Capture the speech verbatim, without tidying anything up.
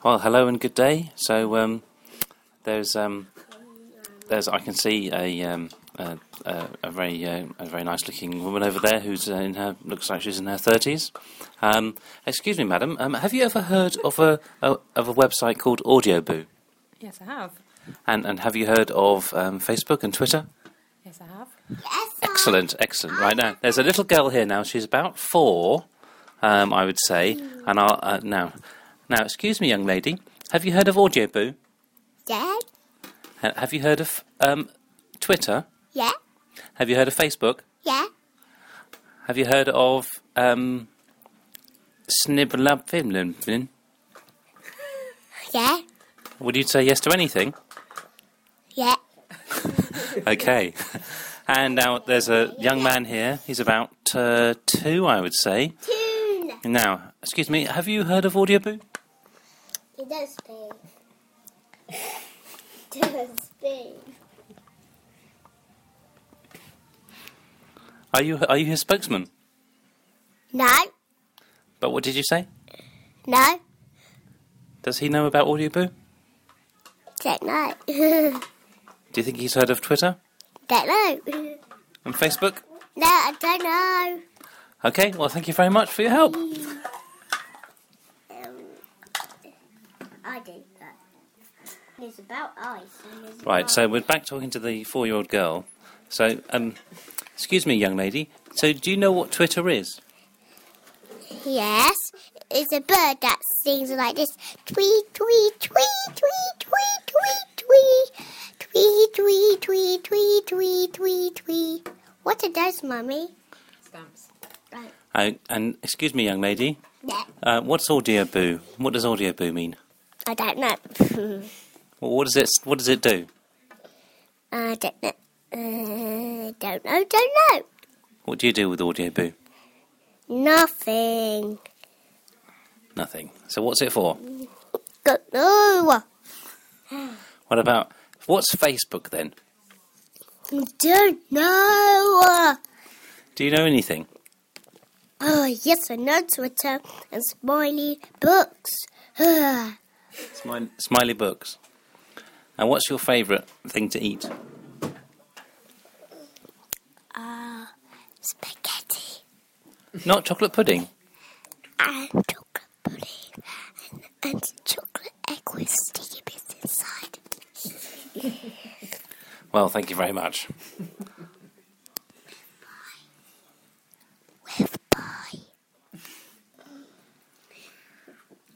Well, hello and good day. So um, there's um, there's I can see a um, a, a, a very uh, a very nice looking woman over there who's uh, in her looks like she's in her thirties. Um, excuse me, madam. Um, have you ever heard of a, a of a website called Audioboo? Yes, I have. And and have you heard of um, Facebook and Twitter? Yes, I have. Yes, Excellent, excellent. Right now, there's a little girl here now. She's about four, um, I would say. And I'll uh, now, now, excuse me, young lady. Have you heard of Audioboo? Yeah. Ha- Have you heard of um, Twitter? Yeah. Have you heard of Facebook? Yeah. Have you heard of um, Snibblabfimlin? Yeah. Would you say yes to anything? Yeah. Okay. And now there's a young man here. He's about uh, two, I would say. Tune. Now, excuse me, have you heard of Audioboo? It does speak. Does speak. Are you are you his spokesman? No. But what did you say? No. Does he know about Audioboo? Don't know. Do you think he's heard of Twitter Don't know. and Facebook? No, I don't know. Okay, well, thank you very much for your help. Um, I did that. It's about ice. And it's Right, about- so we're back talking to the four-year-old girl. So, um, excuse me, young lady. So, do you know what Twitter is? Yes, it's a bird that sings like this. Tweet, tweet, tweet, tweet, tweet, tweet, tweet. Tweet, tweet, tweet, tweet, tweet, tweet, tweet. What are those, Mummy? Stamps. Right. Uh, and excuse me, young lady. Yeah. Uh, what's Audioboo? What does Audioboo mean? I don't know. Well, what does it What does it do? I don't know. Uh, don't know, don't know. What do you do with Audioboo? Nothing. Nothing. So, what's it for? Don't know. What about what's Facebook then? Don't know. Do you know anything? Oh, yes, I know Twitter and Smiley Books. Ah, Smiley, smiley books. And what's your favourite thing to eat? uh, spaghetti Not chocolate pudding. and chocolate pudding and, and chocolate egg with sticky bits inside. Well, thank you very much.